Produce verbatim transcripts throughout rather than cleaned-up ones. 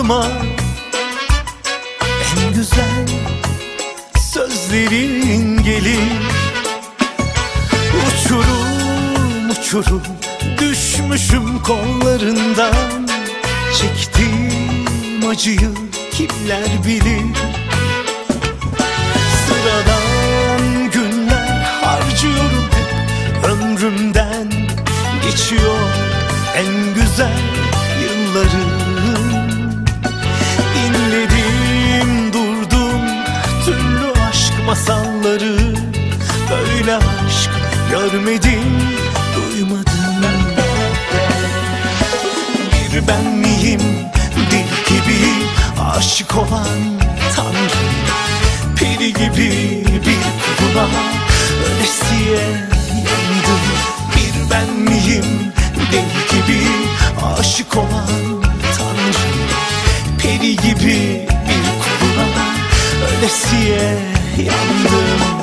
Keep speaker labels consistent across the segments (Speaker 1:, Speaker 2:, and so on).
Speaker 1: aklıma en güzel sözlerin gelir. Uçurum uçurum düşmüşüm kollarından, çektiğim acıyı kimler bilir. Sıradan günler harcıyorum hep, ömrümden geçiyor en güzel yıllarım. Dinledim durdum türlü aşk masalları, böyle aşk görmedim duymadım. Bir ben miyim dil gibi aşık olan Tanrım, peri gibi bir kuluna ölesiye yandım. Bir ben miyim dil gibi aşık olan Tanrım, peri gibi bir kuluna ölesiye yandım.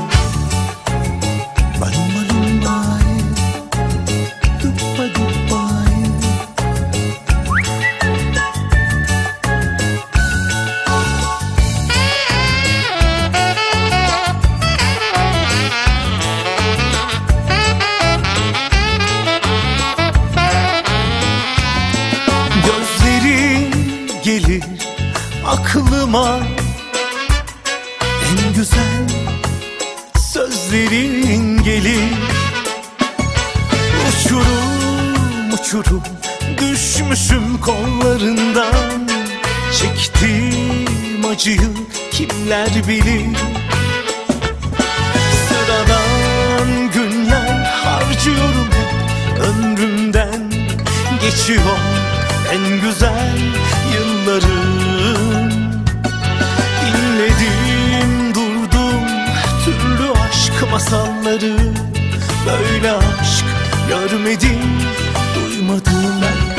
Speaker 1: Gelir aklıma en güzel sözlerin gelir. Uçurum uçurum düşmüşüm kollarından, çektiğim acıyı kimler bilir. Sıradan günler harcıyorum hep, ömrümden geçiyor en güzel yıllarım. Dinledim durdum türlü aşk masalları, böyle aşk görmedim duymadım.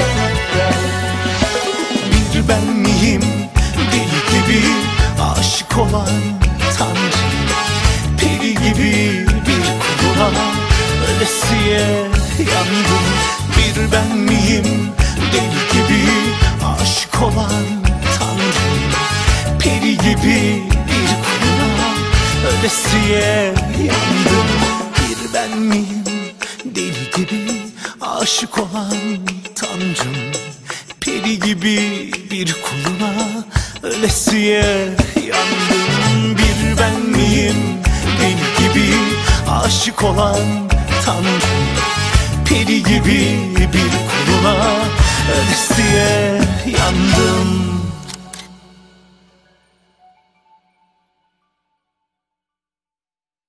Speaker 1: Bir ben miyim deli gibi aşık olan Tanrım, peri gibi bir kuluna ölesiye yandım. Bir ben miyim deli gibi aşık olan Tanrım, peri gibi bir kuluna ölesiye yandım. Bir ben miyim deli gibi aşık olan Tanrım, peri gibi bir kuluna ölesiye yandım. Bir ben miyim deli gibi aşık olan Tanrım, peri gibi bir kuluna ölesiye yandım.